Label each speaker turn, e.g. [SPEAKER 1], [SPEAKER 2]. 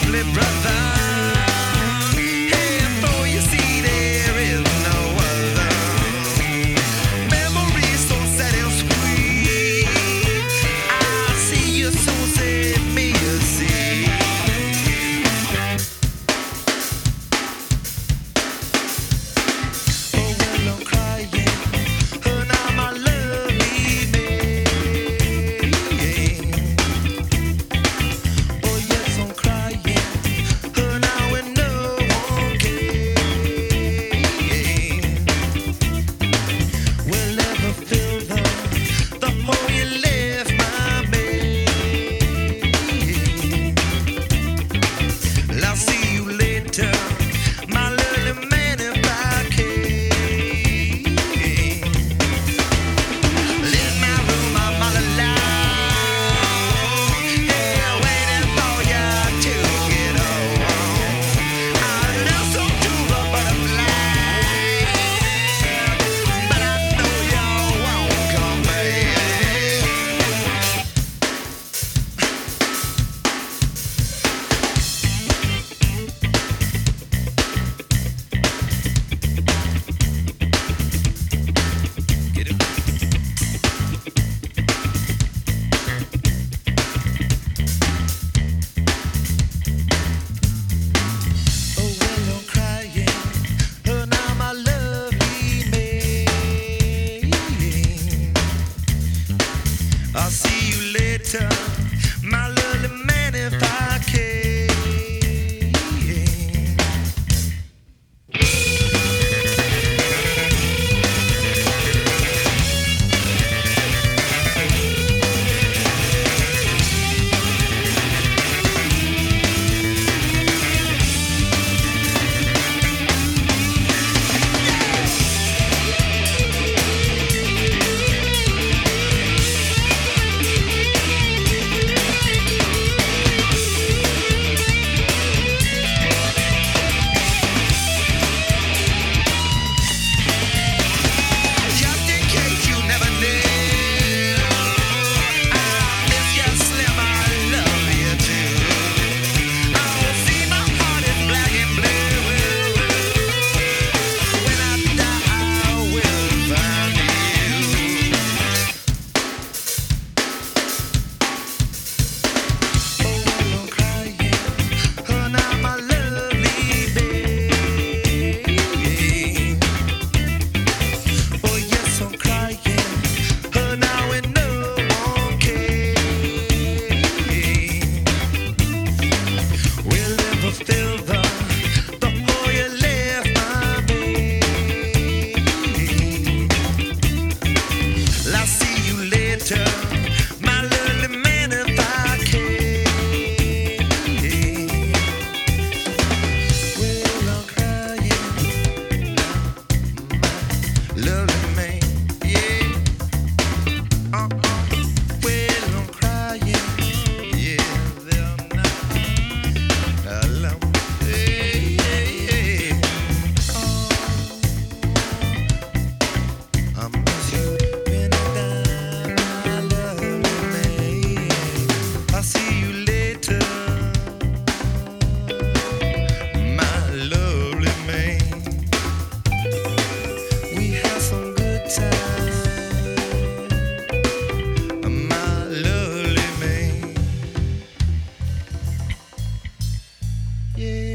[SPEAKER 1] lovely brother. Hey, for you see, there is no other. Memories so sad and sweet. I see you, so set me a seat. Oh, well, I'm crying. Oh, now my lovely maid. Oh, yes, I'm crying. Oh, now when no one cares. Will never fill the hole you left my babe. I'll see you later, my lovely man, if I can. In my room, I'm all alone. Yeah, waiting for you to get home. I listen to the butterfly, but I know you won't come back. Get it? Oh, well, I'm crying. Oh, now my lovely maid. I'll see you later, my lovely man, if I can. Just in case you never knew, I miss you slim, I love you too. Oh, see, my heart is black and blue. When I die, I will find you. Oh, well, I'm crying. Oh, now my lovely babe. Oh, yes, I'm crying. Oh, now when no one cares. We'll never fill the hole you left my babe. I'll see you later, my lovely man, if I can. Well, I'm crying, my lovely man, yeah. Well, I'm crying, yeah, they're not alone. Yeah, yeah, yeah. I miss you when I die, my lovely man. I'll see you later, my lovely man. We had some good times, my lovely man. Yeah.